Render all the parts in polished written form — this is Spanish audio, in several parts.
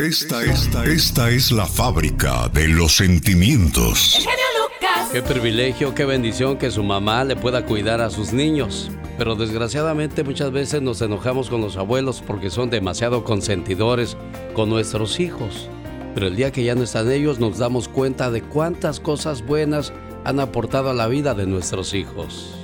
Esta es la fábrica de los sentimientos. El genio Lucas. Qué privilegio, qué bendición que su mamá le pueda cuidar a sus niños. Pero desgraciadamente muchas veces nos enojamos con los abuelos porque son demasiado consentidores con nuestros hijos. Pero el día que ya no están ellos nos damos cuenta de cuántas cosas buenas han aportado a la vida de nuestros hijos.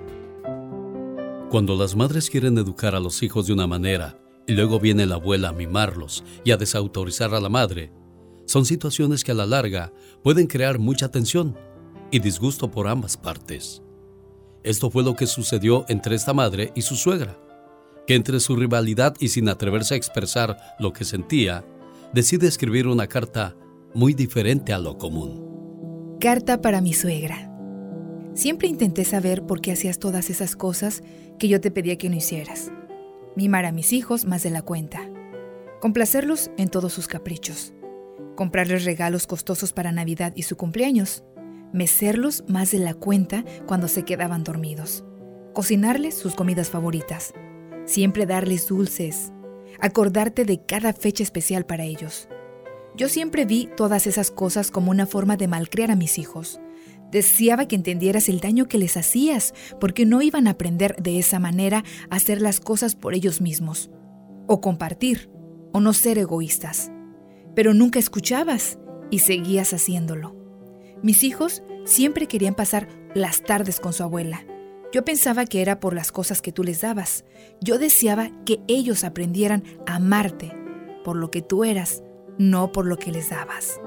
Cuando las madres quieren educar a los hijos de una manera y luego viene la abuela a mimarlos y a desautorizar a la madre, son situaciones que a la larga pueden crear mucha tensión y disgusto por ambas partes. Esto fue lo que sucedió entre esta madre y su suegra, que entre su rivalidad y sin atreverse a expresar lo que sentía, decide escribir una carta muy diferente a lo común. Carta para mi suegra. Siempre intenté saber por qué hacías todas esas cosas que yo te pedía que no hicieras. Mimar a mis hijos más de la cuenta. Complacerlos en todos sus caprichos. Comprarles regalos costosos para Navidad y su cumpleaños. Mecerlos más de la cuenta cuando se quedaban dormidos. Cocinarles sus comidas favoritas. Siempre darles dulces. Acordarte de cada fecha especial para ellos. Yo siempre vi todas esas cosas como una forma de malcriar a mis hijos. Deseaba que entendieras el daño que les hacías, porque no iban a aprender de esa manera a hacer las cosas por ellos mismos, o compartir, o no ser egoístas. Pero nunca escuchabas y seguías haciéndolo. Mis hijos siempre querían pasar las tardes con su abuela. Yo pensaba que era por las cosas que tú les dabas. Yo deseaba que ellos aprendieran a amarte por lo que tú eras, no por lo que les dabas.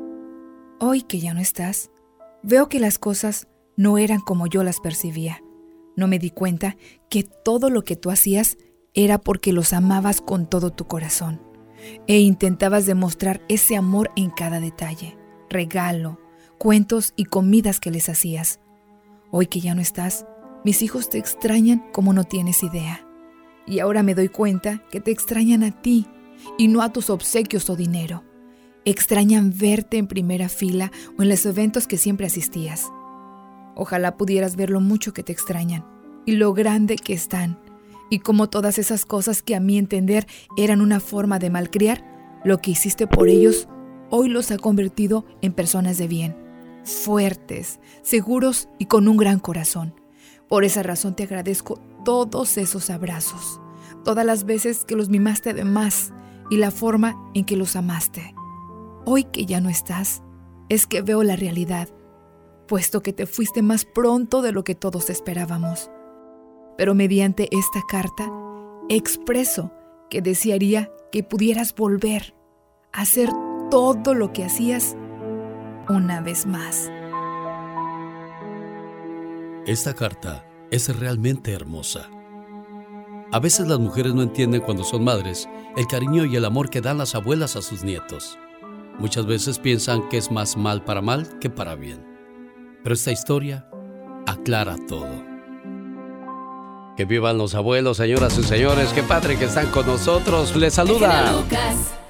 Hoy que ya no estás, veo que las cosas no eran como yo las percibía. No me di cuenta que todo lo que tú hacías era porque los amabas con todo tu corazón e intentabas demostrar ese amor en cada detalle, regalo, cuentos y comidas que les hacías. Hoy que ya no estás, mis hijos te extrañan como no tienes idea. Y ahora me doy cuenta que te extrañan a ti y no a tus obsequios o dinero. Extrañan verte en primera fila o en los eventos que siempre asistías. Ojalá pudieras ver lo mucho que te extrañan y lo grande que están. Y como todas esas cosas que a mi entender eran una forma de malcriar, lo que hiciste por ellos hoy los ha convertido en personas de bien, fuertes, seguros y con un gran corazón. Por esa razón te agradezco todos esos abrazos, todas las veces que los mimaste de más y la forma en que los amaste. Hoy que ya no estás, es que veo la realidad, puesto que te fuiste más pronto de lo que todos esperábamos. Pero mediante esta carta, expreso que desearía que pudieras volver a hacer todo lo que hacías una vez más. Esta carta es realmente hermosa. A veces las mujeres no entienden cuando son madres el cariño y el amor que dan las abuelas a sus nietos. Muchas veces piensan que es más mal para mal que para bien. Pero esta historia aclara todo. Que vivan los abuelos, señoras y señores. Qué padre que están con nosotros. Les saluda